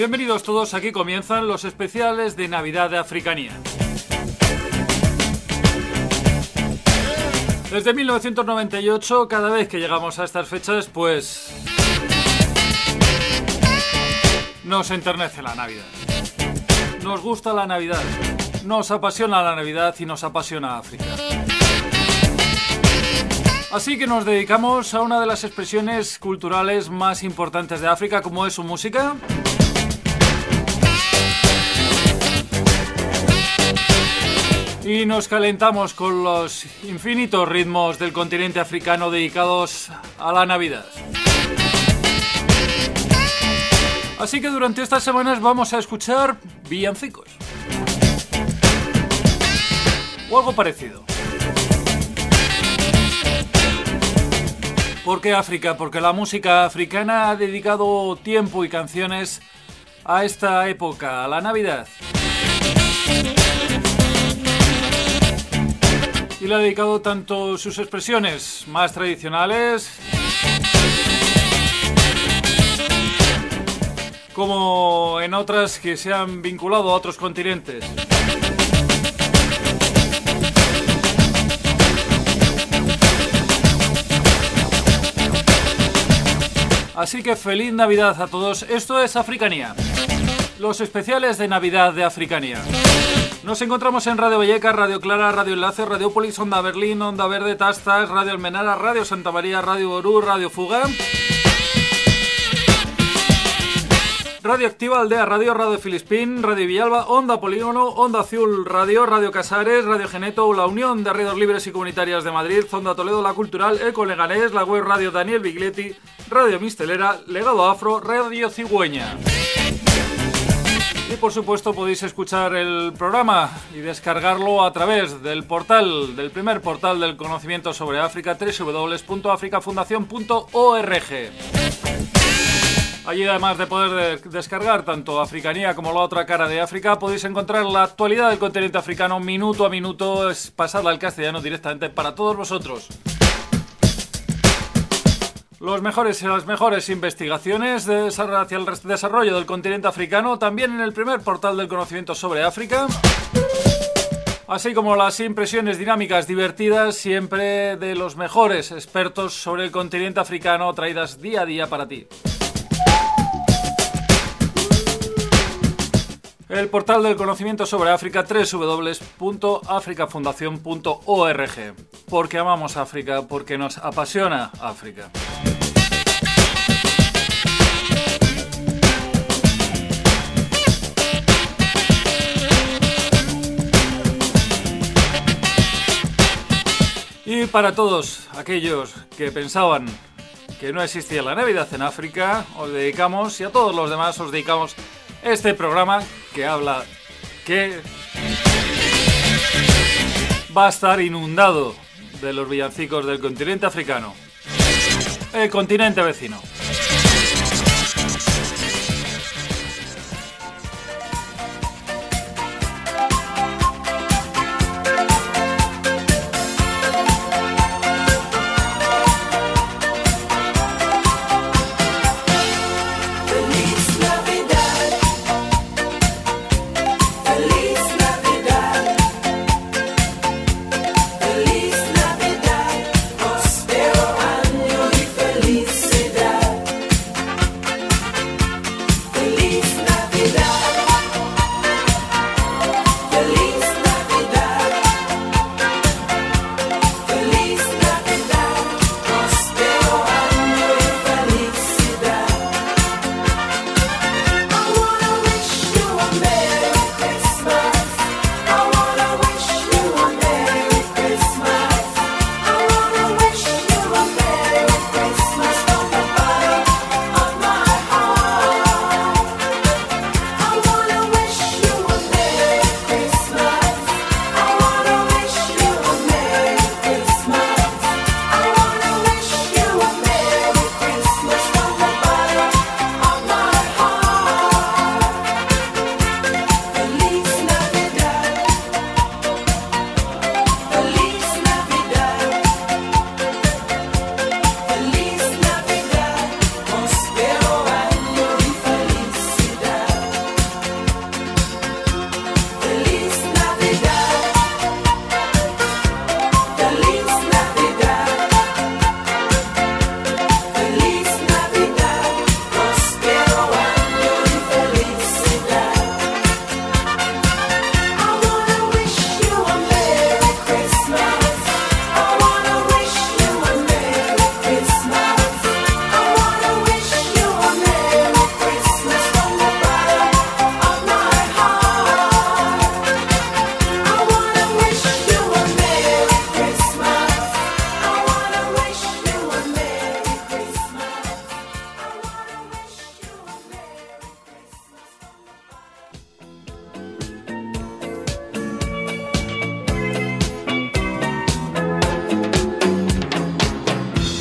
Bienvenidos todos, aquí comienzan los especiales de Navidad de Africanía. Desde 1998, cada vez que llegamos a estas fechas, pues nos enternece la Navidad. Nos gusta la Navidad, nos apasiona la Navidad y nos apasiona África. Así que nos dedicamos a una de las expresiones culturales más importantes de África, como es su música. Y nos calentamos con los infinitos ritmos del continente africano dedicados a la Navidad. Así que durante estas semanas vamos a escuchar villancicos. O algo parecido. ¿Por qué África? Porque la música africana ha dedicado tiempo y canciones a esta época, a la Navidad. Y le ha dedicado tanto sus expresiones más tradicionales como en otras que se han vinculado a otros continentes. Así que feliz Navidad a todos. Esto es Africanía, los especiales de Navidad de Africanía. Nos encontramos en Radio Vallecas, Radio Clara, Radio Enlace, Radiopolis, Onda Berlín, Onda Verde, Tastas, Radio Almenara, Radio Santa María, Radio Orú, Radio Fuga, Radio Activa Aldea Radio, Radio Filispín, Radio Villalba, Onda Polígono, Onda Azul Radio, Radio Casares, Radio Geneto, La Unión de Redes Libres y Comunitarias de Madrid, Onda Toledo, La Cultural, Eco Leganés, la web Radio Daniel Bigletti, Radio Mistelera, Legado Afro, Radio Cigüeña. Y por supuesto podéis escuchar el programa y descargarlo a través del portal, del primer portal del conocimiento sobre África, www.africafundacion.org. Allí, además de poder descargar tanto Africanía como la otra cara de África, podéis encontrar la actualidad del continente africano minuto a minuto, es pasarla al castellano directamente para todos vosotros. Las mejores investigaciones hacia el desarrollo del continente africano, también en el primer portal del conocimiento sobre África, así como las impresiones dinámicas divertidas, siempre de los mejores expertos sobre el continente africano, traídas día a día para ti. El portal del conocimiento sobre África, www.africafundacion.org. Porque amamos África, porque nos apasiona África. Y para todos aquellos que pensaban que no existía la Navidad en África, os dedicamos, y a todos los demás os dedicamos este programa que habla que va a estar inundado de los villancicos del continente africano, el continente vecino. Felicidad.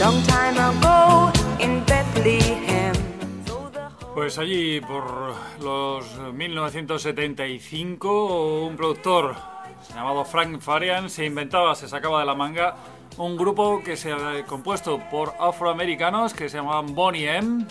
long time ago in Bethlehem. Pues allí por los 1975 un productor llamado Frank Farian se sacaba de la manga un grupo que se ha compuesto por afroamericanos que se llamaban Boney M.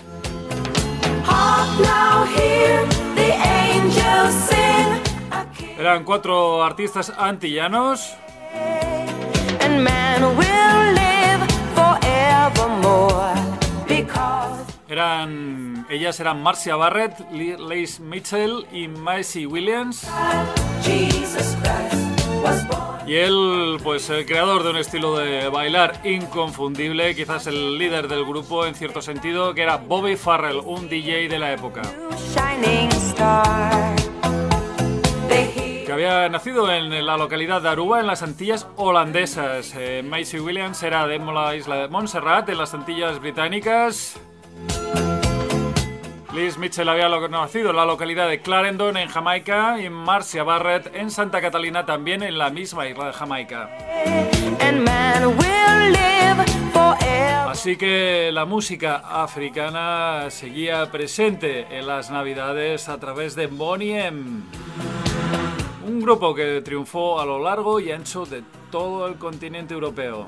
Eran 4 artistas antillanos. And man will live forevermore because Ellas eran Marcia Barrett, Liz Mitchell y Maisie Williams. Jesus Christ was born. Y él, pues el creador de un estilo de bailar inconfundible, quizás el líder del grupo en cierto sentido, que era Bobby Farrell, un DJ de la época. Shining star. Que había nacido en la localidad de Aruba, en las Antillas holandesas. Maisie Williams era de la isla de Montserrat, en las Antillas británicas. Liz Mitchell había nacido en la localidad de Clarendon, en Jamaica, y Marcia Barrett en Santa Catalina, también en la misma isla de Jamaica. Así que la música africana seguía presente en las Navidades a través de Boney M. Un grupo que triunfó a lo largo y ancho de todo el continente europeo.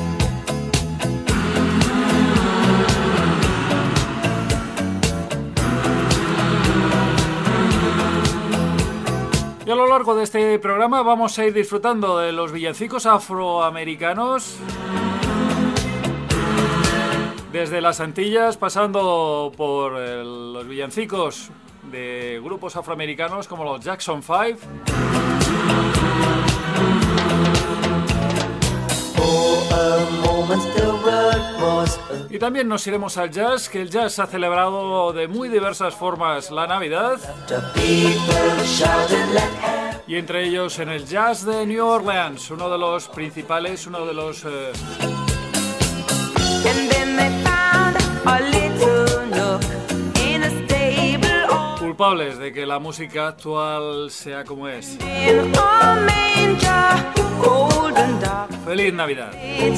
Y a lo largo de este programa vamos a ir disfrutando de los villancicos afroamericanos, desde las Antillas, pasando por los villancicos de grupos afroamericanos como los Jackson 5. Y también nos iremos al jazz, que el jazz ha celebrado de muy diversas formas la Navidad. Y entre ellos en el jazz de New Orleans, uno de los principales, uno de los culpables de que la música actual sea como es. ¡Feliz Navidad!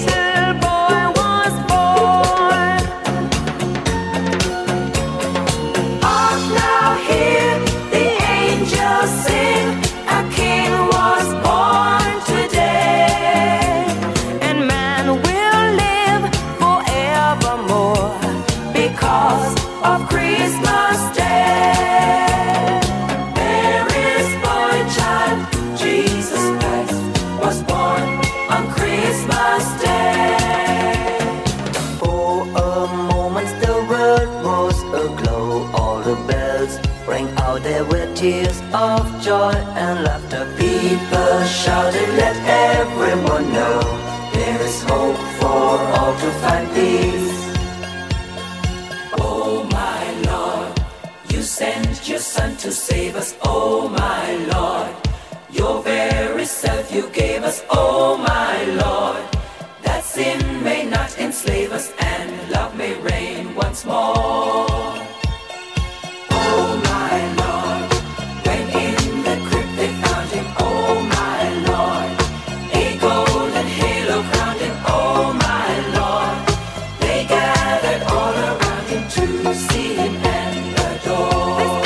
There were tears of joy and laughter. People shouted, let everyone know there is hope for all to find peace. Oh my Lord, you sent your Son to save us. Oh my Lord, your very self you gave us. Oh my Lord, that sin may not enslave us and love may reign once more. Oh my Lord, when in the crypt they found him, oh my Lord, a golden halo crowned him, oh my Lord, they gathered all around him to see him and adore.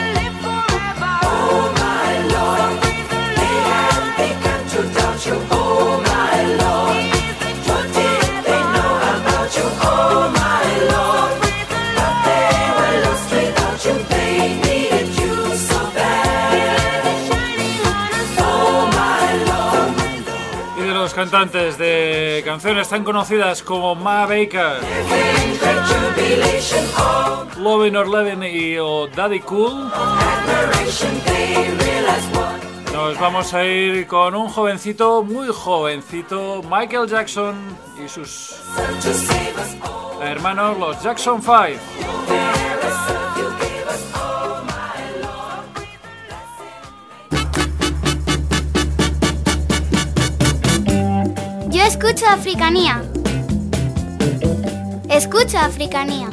Oh my Lord, they had begun to doubt you, oh my Lord, what did they know about you, oh my Lord, but they were lost without you, they needed you so bad. Oh my Lord. Y de los cantantes de canciones tan conocidas como Ma Baker, Lovin' or Levin o Daddy Cool, nos vamos a ir con un jovencito, muy jovencito, Michael Jackson y sus hermanos, los Jackson 5. Yo escucho Africanía. Escucho Africanía.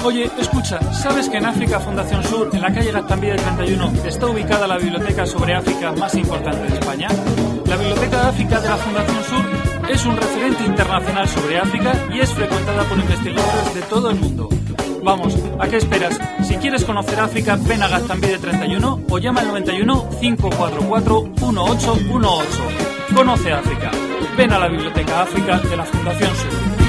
Oye, escucha, ¿sabes que en África Fundación Sur, en la calle Gaztambide 31, está ubicada la biblioteca sobre África más importante de España? La Biblioteca de África de la Fundación Sur es un referente internacional sobre África y es frecuentada por investigadores de todo el mundo. Vamos, ¿a qué esperas? Si quieres conocer África, ven a Gaztambide 31 o llama al 91 544 1818. Conoce África. Ven a la Biblioteca África de la Fundación Sur.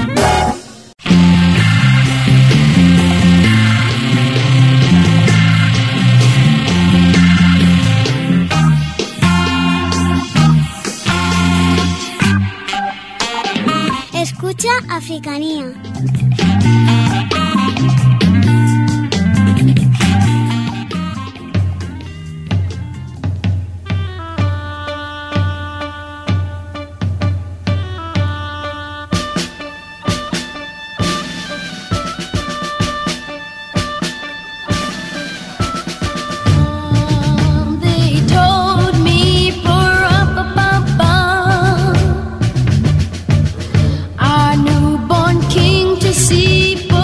Escucha Africanía. See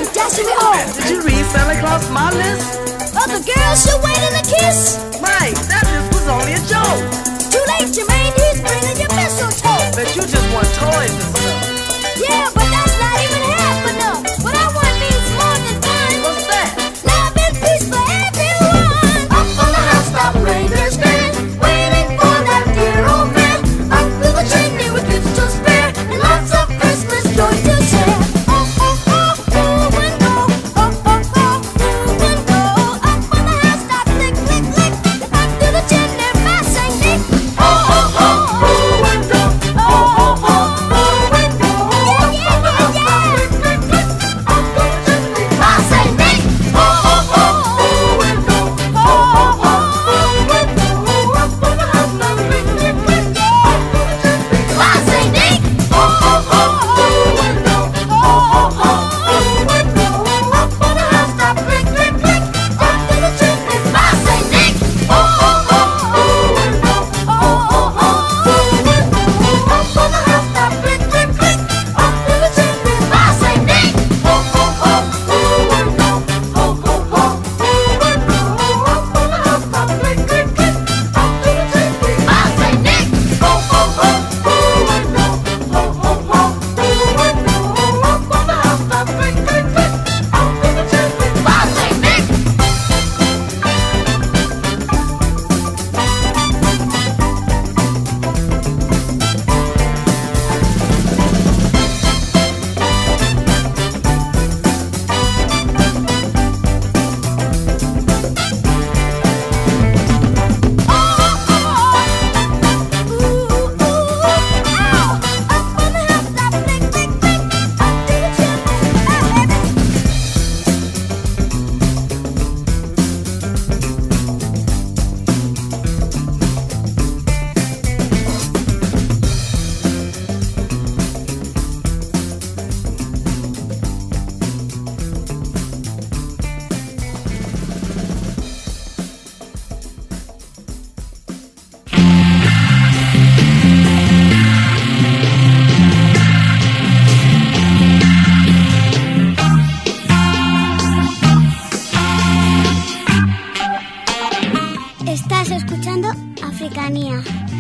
Yes, we are. Did you read Santa Claus my list? Oh, the girls should wait in a kiss. Mike, that list was only a joke. Too late, Jermaine, he's bringing you mistletoe. Bet you just want toys and stuff. Yeah, but that's not even half enough. What I want means more than fun. What's that? Love and peace for everyone. Up on the housetop, reindeer stand, waiting for that dear old man. Up through the chimney with gifts to spare, and lots of Christmas joy to share. Oh, oh, oh, ooh and oh, oh, oh, oh, ooh and oh. Up on the housetop, lick, lick, lick, up through the chimney, by Saint Nick. Oh, oh, oh, ooh and oh, oh, oh, oh, ooh and oh. Yeah, yeah, yeah, yeah. Lick, lick, lick, up through the chimney, by Saint Nick. Oh, oh, oh, ooh and oh, oh, oh, oh, ooh and oh. Up on the housetop, lick, lick, lick, up through the chimney, by Saint Nick. Oh, oh, oh, ooh and oh, oh, oh, oh, ooh and oh. Up on the housetop, lick, lick, lick, up through the chimney, by Saint Nick. Oh, oh, oh, ooh and oh, oh, oh, oh, ooh and oh. Up on the housetop, lick, lick, lick, up through the chimney, by Saint Nick. Oh, oh, oh, ooh and oh, oh, oh, oh, ooh and oh. Up on the housetop, lick, lick, lick, up through the chimney, by Saint Nick. Oh, oh, oh, ooh and oh, oh, oh, oh, ooh and oh. Up on the housetop, lick, lick, lick, up through the chimney, by Saint Nick. Estás escuchando Africanía.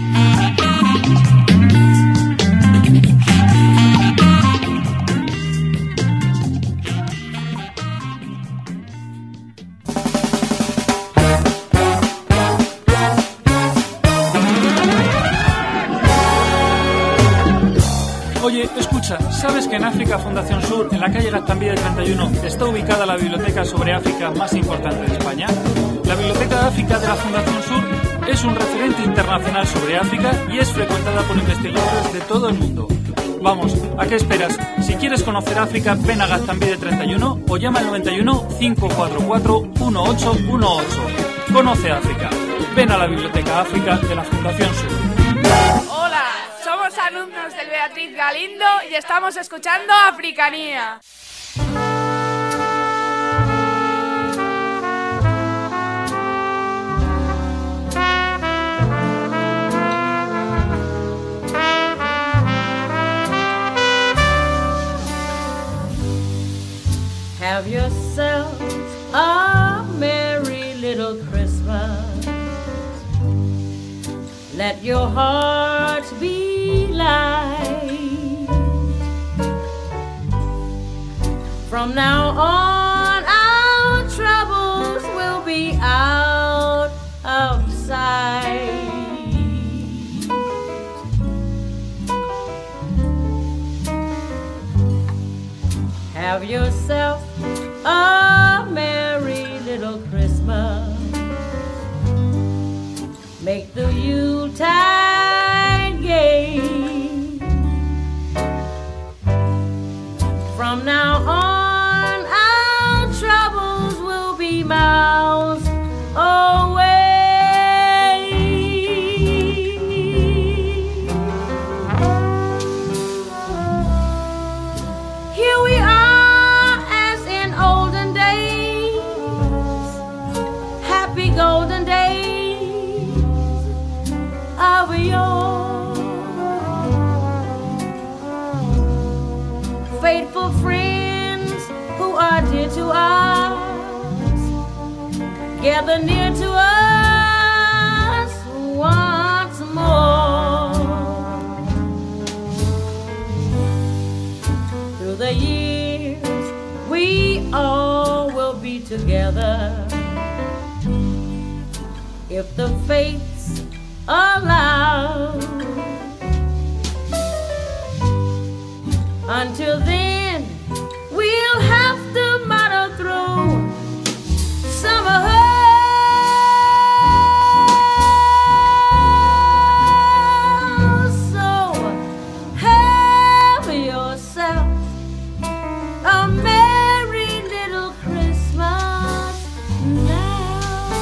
Oye, escucha, ¿sabes que en África Fundación Sur, en la calle Gaztambide 31, está ubicada la biblioteca sobre África más importante de España? La Biblioteca de África de la Fundación Sur es un referente internacional sobre África y es frecuentada por investigadores de todo el mundo. Vamos, ¿a qué esperas? Si quieres conocer África, ven a Gaztambide 31 o llama al 91 544 1818. Conoce África. Ven a la Biblioteca África de la Fundación Sur. Hola, somos alumnos del Beatriz Galindo y estamos escuchando Africanía. Have yourself a merry little Christmas. Let your hearts be light. From now on, our troubles will be out of sight. Have yourself a merry little Christmas. Make the Yuletide gay. From now on, our troubles will be miles away. Here we are as in olden days, happy golden days of yore. Faithful friends who are dear to us, gather near to us once more. Through the years, we all will be together, if the fates allow. Until then, we'll have to muddle through summer. So have yourself a merry little Christmas now.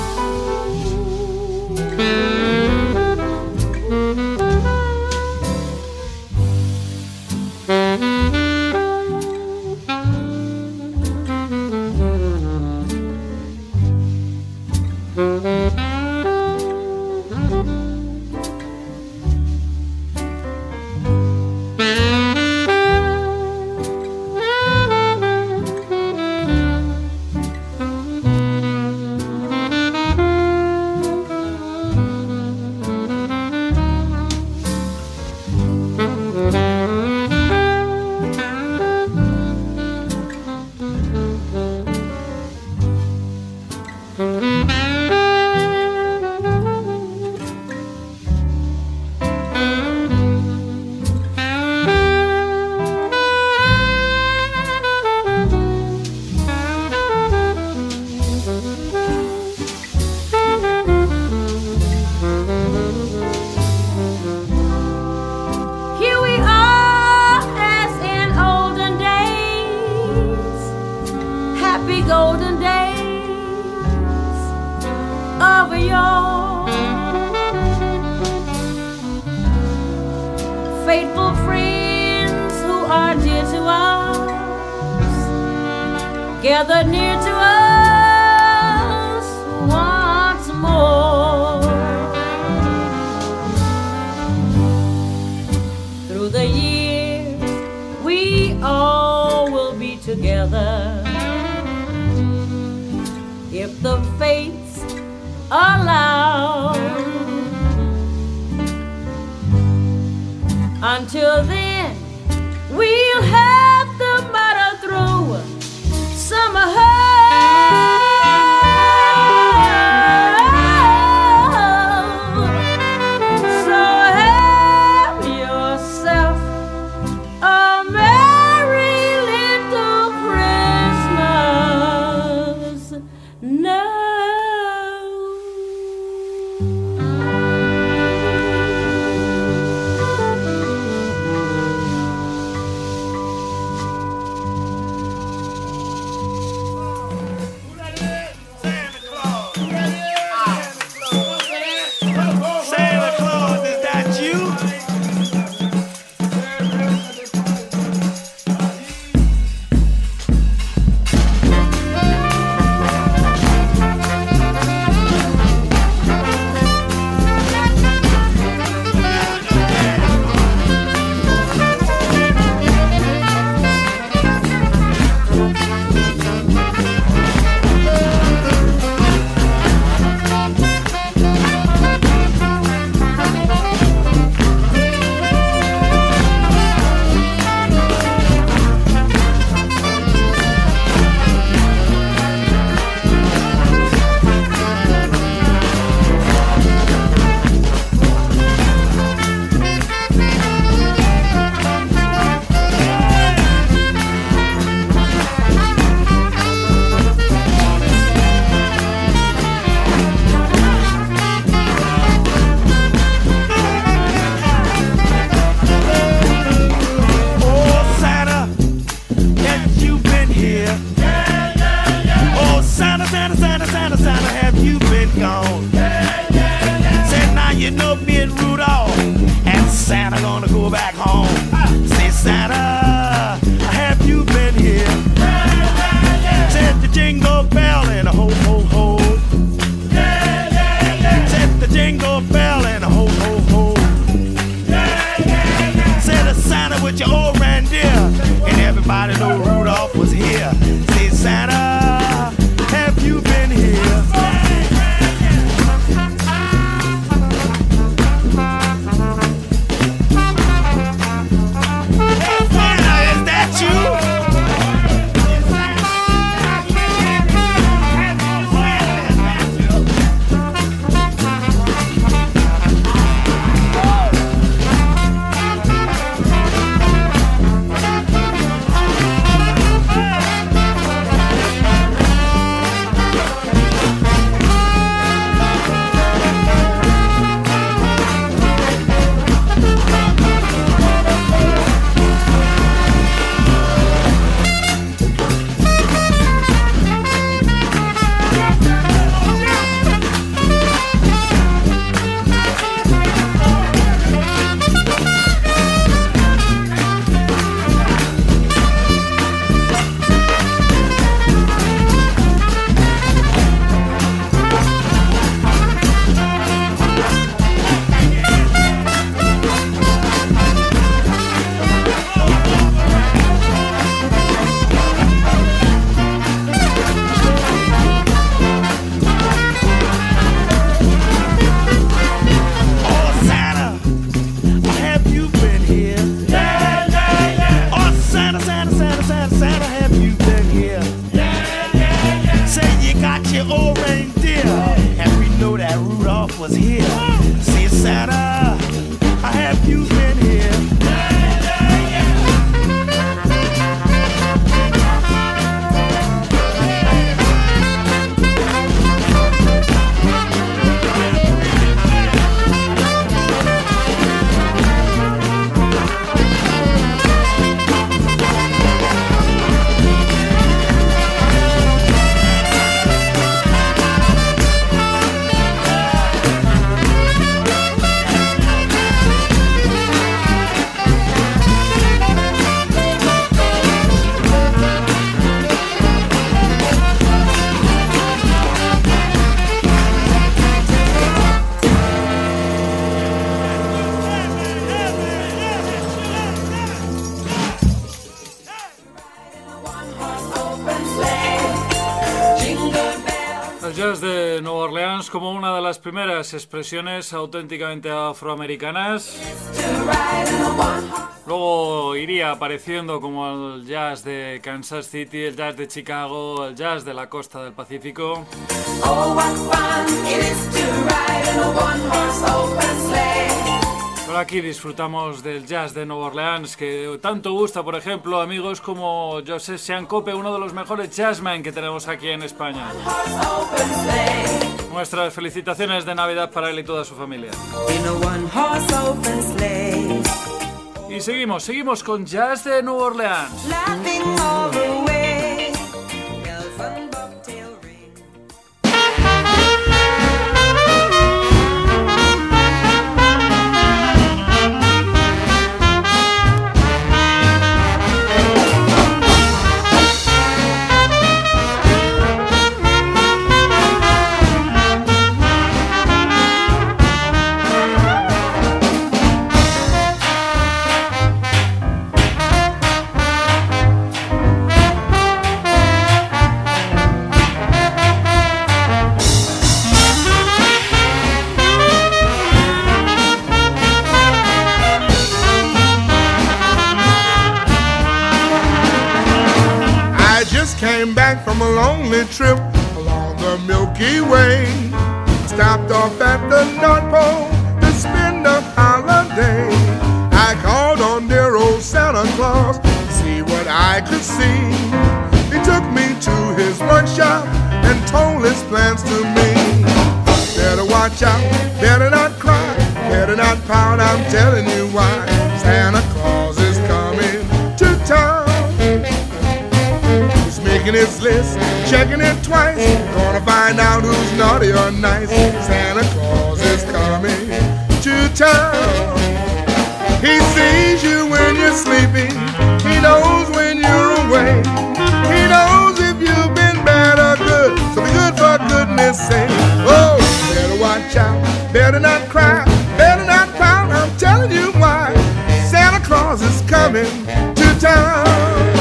Golden days of yore, faithful friends who are dear to us, gather near to us once more. Through the years, we all will be together, if the fates allow. Until then, we'll have to muddle through summer. So have yourself a merry little Christmas now. Santa Claus, is that you? Everybody know Rudolph was here. Say Santa. jazz de Nueva Orleans como una de las primeras expresiones auténticamente afroamericanas. Luego iría apareciendo como el jazz de Kansas City, el jazz de Chicago, el jazz de la costa del Pacífico. Pero aquí disfrutamos del jazz de Nueva Orleans, que tanto gusta, por ejemplo, amigos como José Siancope, uno de los mejores jazzmen que tenemos aquí en España. Nuestras felicitaciones de Navidad para él y toda su familia. Y seguimos con jazz de Nueva Orleans. Came back from a lonely trip along the Milky Way. Stopped off at the North Pole to spend a holiday. I called on dear old Santa Claus to see what I could see. He took me to his workshop and told his plans to me. Better watch out, better not cry, better not pout, I'm telling you why. Santa Claus is coming to town. Making his list, checking it twice, gonna find out who's naughty or nice. Santa Claus is coming to town. He sees you when you're sleeping, he knows when you're awake, he knows if you've been bad or good, so be good for goodness sake. Oh, better watch out, better not cry, better not pout, I'm telling you why. Santa Claus is coming to town.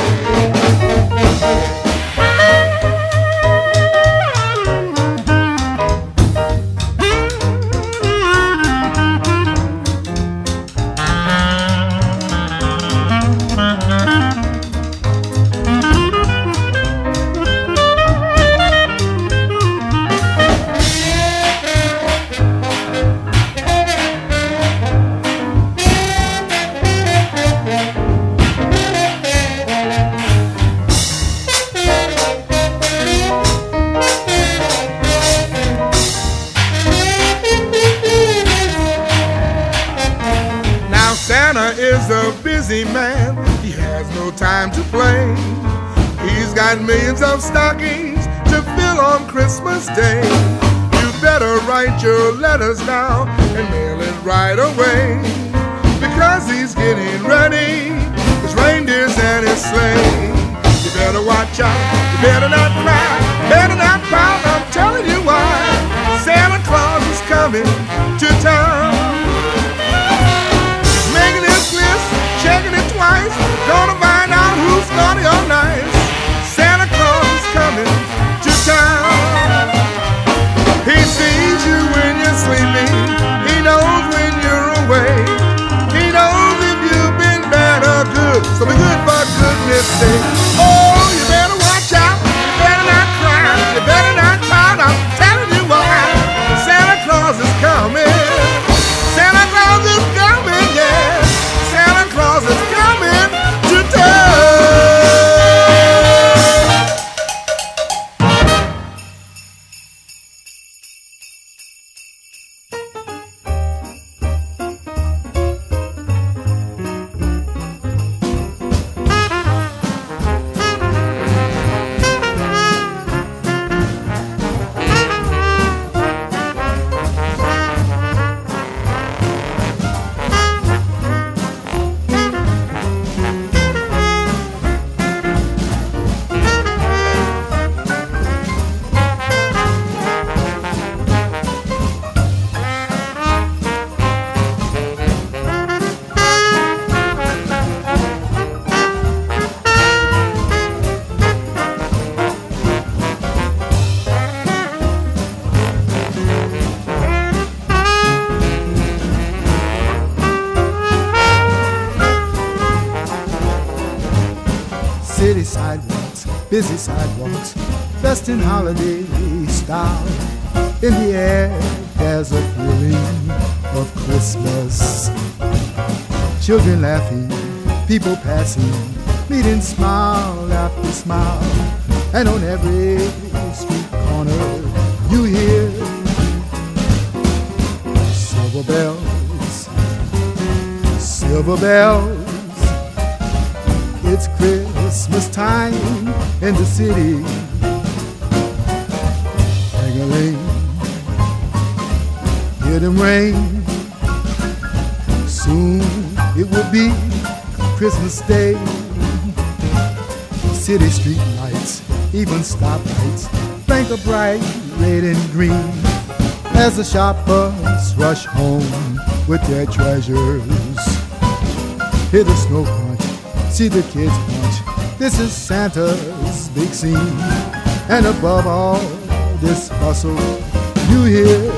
Man, he has no time to play. He's got millions of stockings to fill on Christmas Day. You better write your letters now and mail it right away, because he's getting ready, his reindeers and his sleigh. You better watch out, you better not cry, better not pout, I'm telling you why. Santa Claus is coming to town. Checking it twice, gonna find out who's naughty or nice. Santa Claus is coming to town. He sees you when you're sleeping, he knows when you're awake, he knows if you've been bad or good, so be good for goodness sake. Oh, you better watch out, you better not City sidewalks, busy sidewalks, dressed in holiday style. In the air, there's a feeling of Christmas. Children laughing, people passing, meeting smile after smile. And on every street corner, you hear silver bells, silver bells. It's Christmas time in the city. Ding-a-ling, hear them ring. Soon it will be Christmas Day. City street lights, even stoplights, blink a bright red and green as the shoppers rush home with their treasures. Hear the snow crunch, see the kids punch. This is Santa's big scene. And above all this hustle, you hear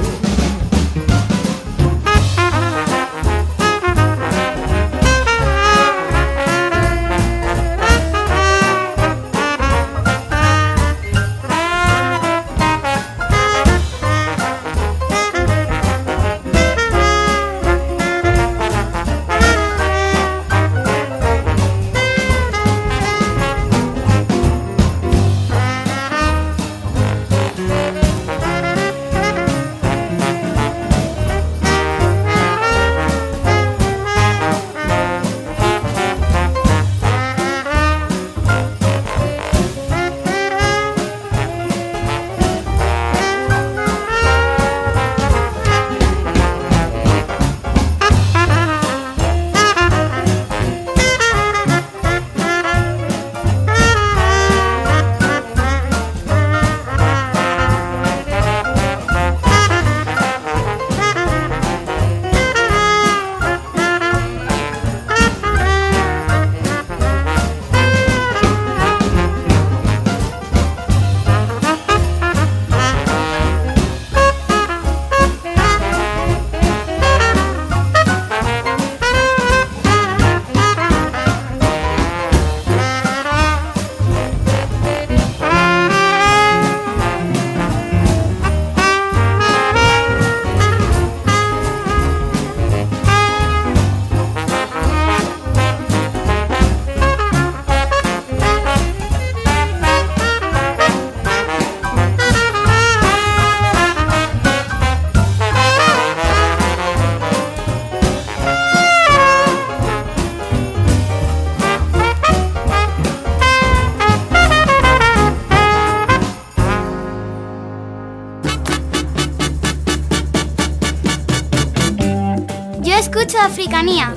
Escucho Africanía.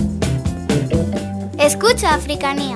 Escucho Africanía.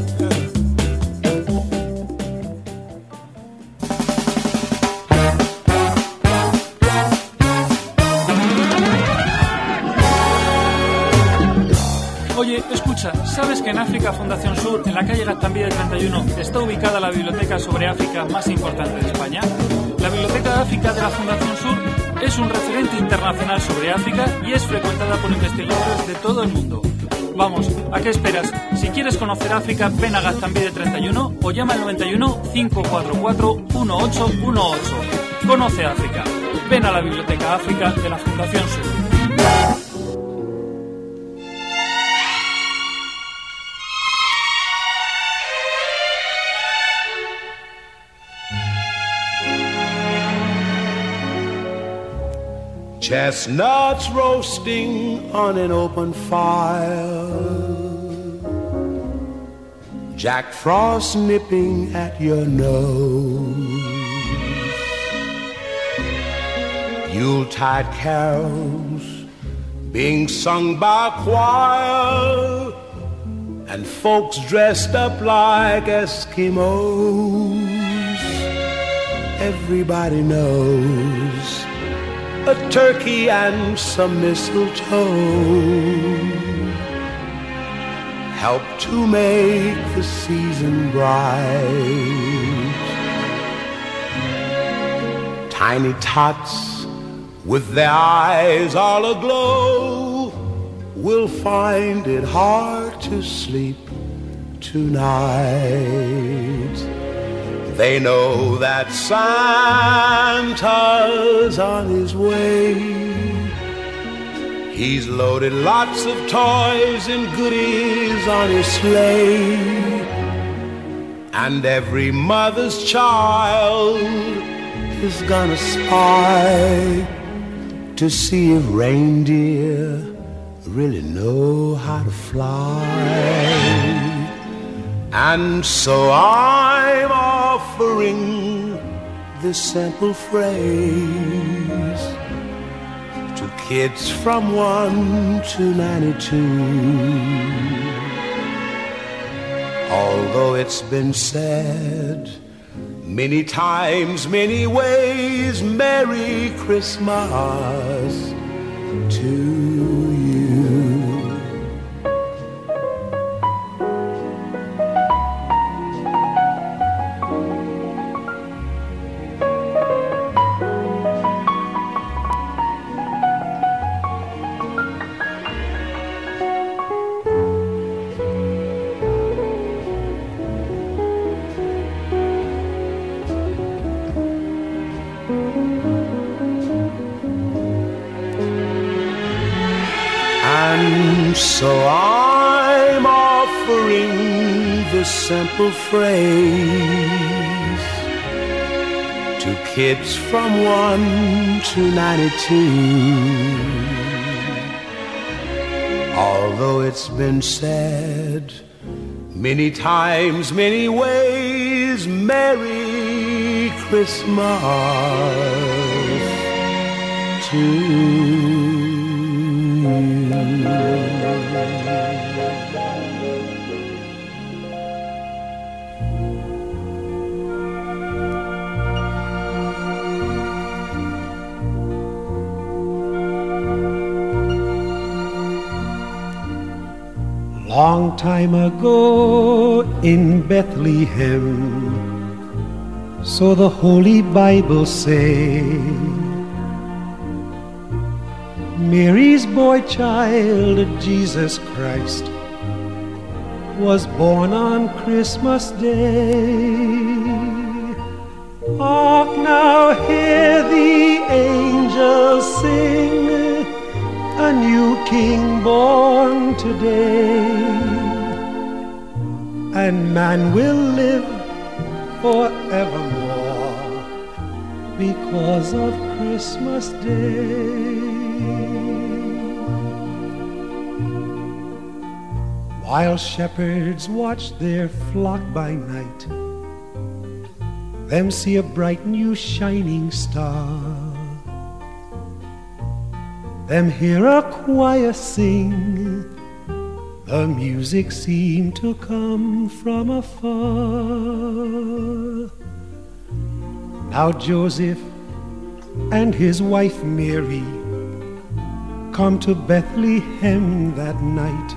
Oye, escucha, ¿sabes que en África Fundación Sur, en la calle Gaztambide 31, está ubicada la biblioteca sobre África más importante de España? La Biblioteca de África de la Fundación Sur es un referente internacional sobre África y es frecuentada por investigadores de todo el mundo. Vamos, ¿a qué esperas? Si quieres conocer África, ven a Gaztambide 31 o llama al 91 544 1818. Conoce África. Ven a la Biblioteca África de la Fundación Sur. Chestnuts roasting on an open fire, Jack Frost nipping at your nose, Yuletide carols being sung by a choir, and folks dressed up like Eskimos. Everybody knows a turkey and some mistletoe help to make the season bright. Tiny tots with their eyes all aglow will find it hard to sleep tonight. They know that Santa's on his way. He's loaded lots of toys and goodies on his sleigh. And every mother's child is gonna spy to see if reindeer really know how to fly. And so I'm offering this simple phrase to kids from 1 to 92. Although it's been said many times, many ways, Merry Christmas to you. And so I'm offering this simple phrase to kids from 1 to 92. Although it's been said many times, many ways, Merry Christmas to you. Long time ago in Bethlehem, so the Holy Bible say, Mary's boy child, Jesus Christ, was born on Christmas Day. Hark now, hear the angels sing, a new king born today, and man will live forevermore because of Christmas Day. While shepherds watch their flock by night, them see a bright new shining star. Them hear a choir sing, the music seemed to come from afar. Now Joseph and his wife Mary come to Bethlehem that night.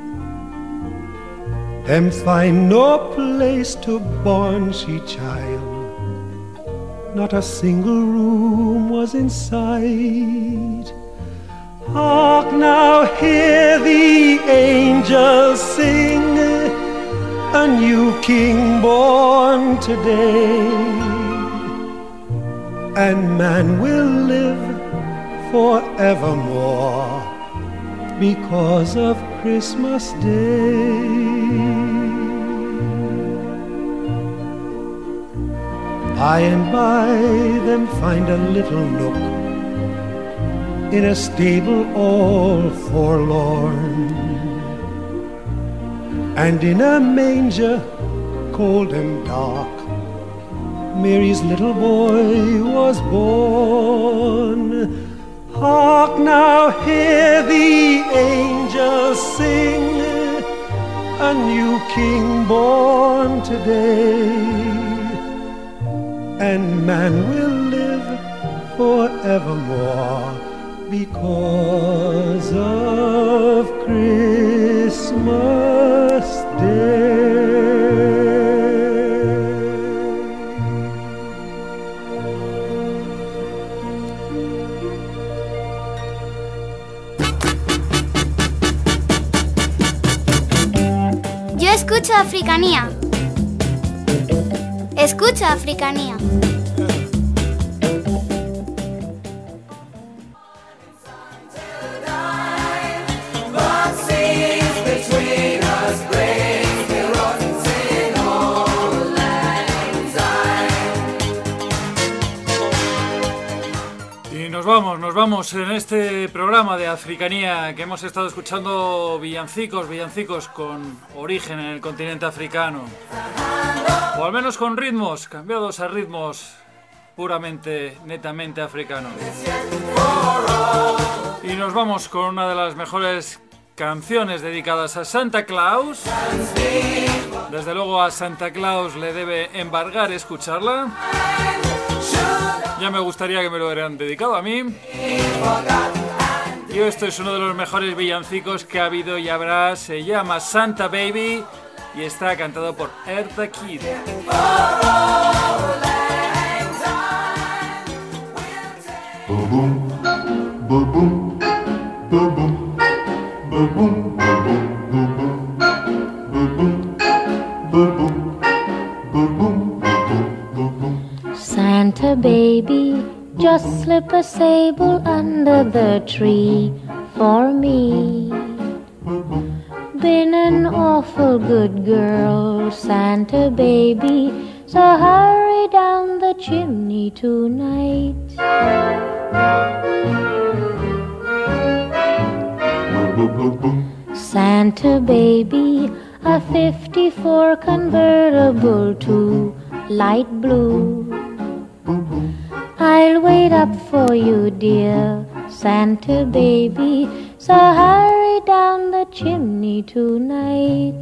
Them find no place to born she child, not a single room was in sight. Hark now, hear the angels sing, a new king born today, and man will live forevermore because of Christmas Day. By and by them find a little nook in a stable all forlorn, and in a manger cold and dark Mary's little boy was born. Hark now, hear the angels sing, a new king born today, and man will live forevermore because of Christmas Day. Yo escucho Africanía. Escucho Africanía. Nos vamos en este programa de Africanía que hemos estado escuchando villancicos con origen en el continente africano. O al menos con ritmos, cambiados a ritmos puramente, netamente africanos. Y nos vamos con una de las mejores canciones dedicadas a Santa Claus. Desde luego a Santa Claus le debe embargar escucharla. Ya me gustaría que me lo hubieran dedicado a mí. Y esto es uno de los mejores villancicos que ha habido y habrá. Se llama Santa Baby y está cantado por Eartha Kitt. Santa baby, just slip a sable under the tree for me. Been an awful good girl, Santa baby, so hurry down the chimney tonight. Santa baby, a 54 convertible to light blue. I'll wait up for you, dear Santa baby, so hurry down the chimney tonight.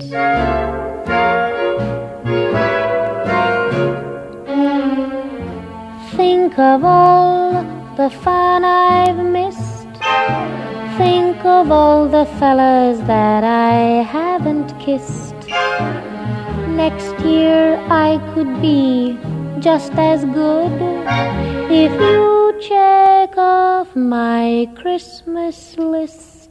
Think of all the fun I've missed. Think of all the fellas that I haven't kissed. Next year I could be just as good if you check off my Christmas list.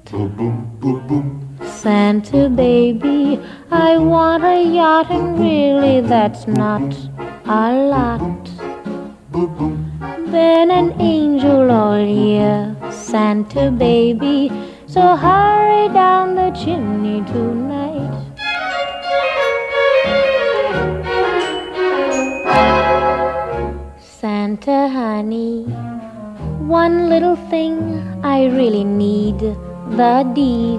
Santa baby, I want a yacht, and really that's not a lot. Been an angel all year, Santa baby, so hurry down the chimney tonight. Santa honey, one little thing I really need, the deed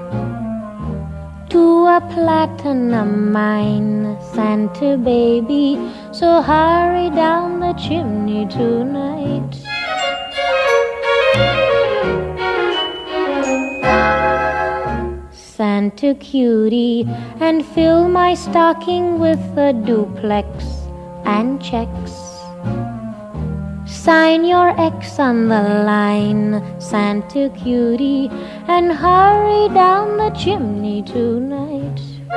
to a platinum mine, Santa baby, so hurry down the chimney tonight. Santa cutie, and fill my stocking with a duplex and checks. Sign your X on the line, Santa cutie, and hurry down the chimney tonight.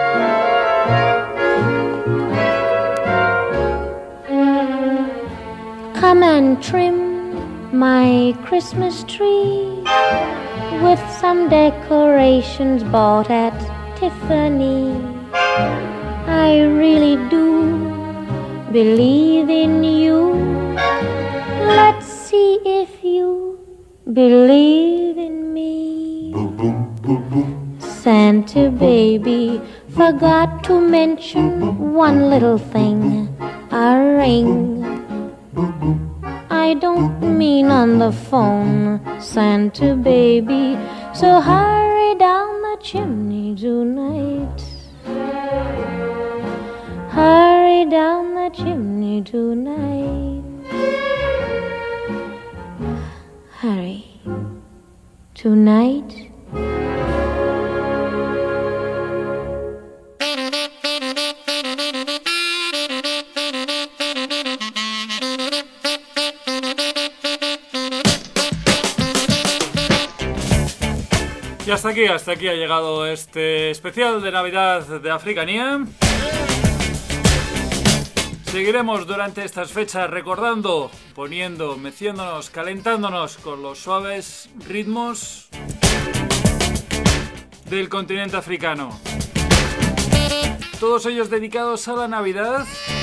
Come and trim my Christmas tree with some decorations bought at Tiffany. I really do believe in you. Let's see if you believe in me. Santa baby, forgot to mention one little thing, a ring. I don't mean on the phone, Santa baby, so hurry down the chimney tonight. Hurry down the chimney tonight. Hurry. Tonight. Y hasta aquí ha llegado este especial de Navidad de Africanía. Seguiremos durante estas fechas recordando, poniendo, meciéndonos, calentándonos con los suaves ritmos del continente africano. todos ellos dedicados a la Navidad.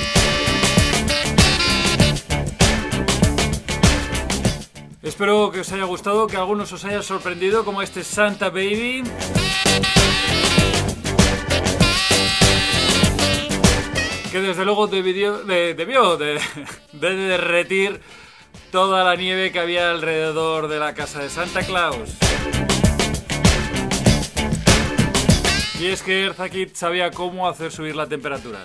Espero que os haya gustado, que algunos os haya sorprendido, como este Santa Baby. Que desde luego debió de derretir toda la nieve que había alrededor de la casa de Santa Claus. Y es que Eartha Kitt sabía cómo hacer subir la temperatura.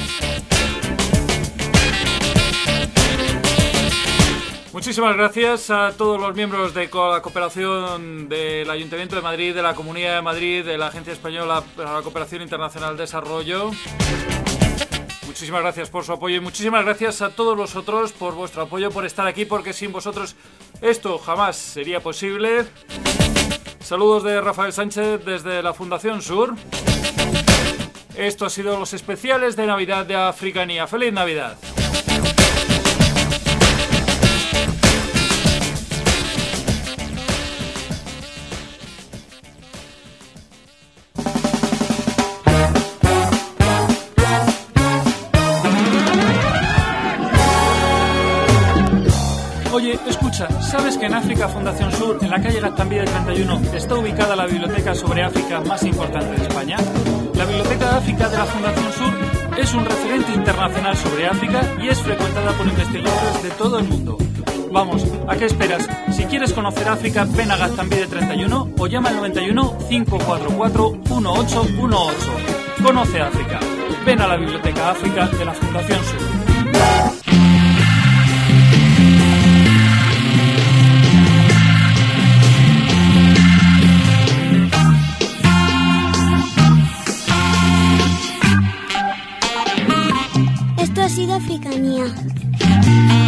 Muchísimas gracias a todos los miembros de la cooperación del Ayuntamiento de Madrid, de la Comunidad de Madrid, de la Agencia Española para la Cooperación Internacional de Desarrollo. Muchísimas gracias por su apoyo y muchísimas gracias a todos vosotros por vuestro apoyo, por estar aquí, porque sin vosotros esto jamás sería posible. Saludos de Rafael Sánchez desde la Fundación Sur. Esto ha sido los especiales de Navidad de Africanía. ¡Feliz Navidad! Oye, escucha, ¿sabes que en África Fundación Sur, en la calle Gaztambide 31, está ubicada la biblioteca sobre África más importante de España? La Biblioteca de África de la Fundación Sur es un referente internacional sobre África y es frecuentada por investigadores de todo el mundo. Vamos, ¿a qué esperas? Si quieres conocer África, ven a Gaztambide 31 o llama al 91 544 1818. Conoce África. Ven a la Biblioteca África de la Fundación Sur. Esto ha sido Africanía.